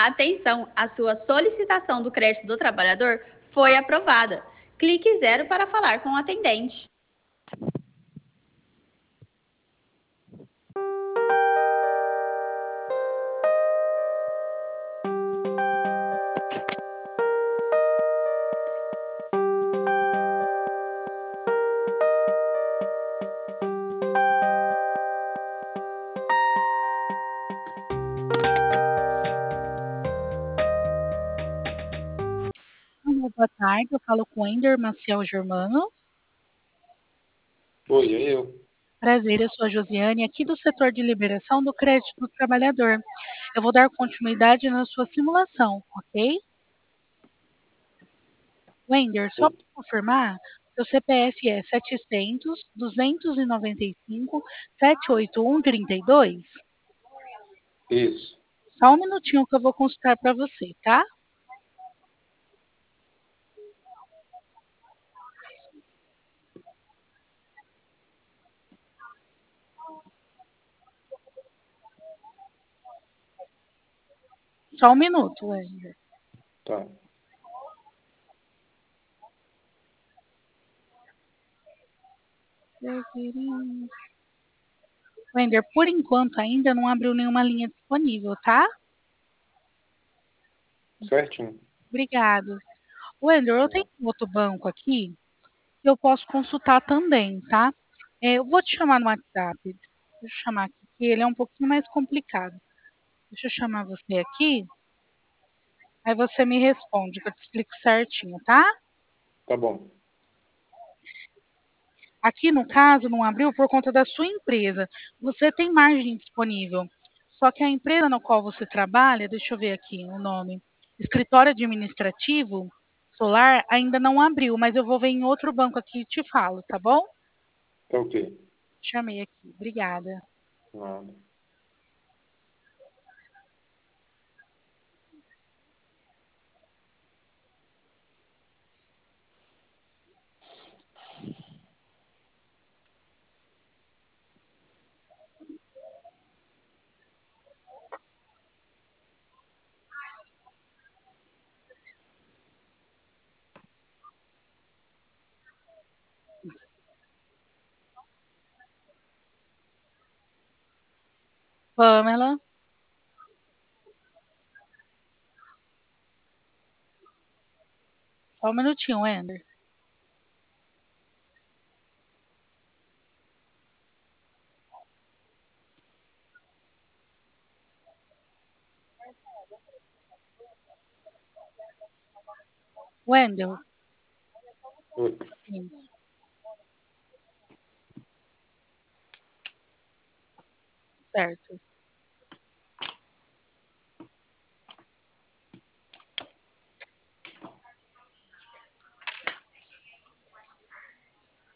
Atenção, a sua solicitação do crédito do trabalhador foi aprovada. Clique 0 para falar com o atendente. Boa tarde, eu falo com o Ender Maciel Germano. Oi, é eu. Prazer, eu sou a Josiane, aqui do setor de liberação do crédito do trabalhador. Eu vou dar continuidade na sua simulação, ok? Wender, só Sim, para confirmar, seu CPF é 700-295-781-32? isso. Só um minutinho que eu vou consultar para você, tá? Só um minuto, Wender. Tá. Wender, por enquanto ainda não abriu nenhuma linha disponível, tá? Certinho. Obrigado. Wender, eu tenho um outro banco aqui que eu posso consultar também, tá? Eu vou te chamar no WhatsApp. Deixa eu chamar aqui, que ele é um pouquinho mais complicado. Deixa eu chamar você aqui, aí você me responde, que eu te explico certinho, tá? Tá bom. Aqui, no caso, não abriu por conta da sua empresa. Você tem margem disponível. Só que a empresa na qual você trabalha, deixa eu ver aqui o nome, escritório administrativo solar, ainda não abriu, mas eu vou ver em outro banco aqui e te falo, tá bom? Tá ok. Chamei aqui. Obrigada. Nada. Pamela, só um minutinho, Wender. Wendel, Oi. isso, certo.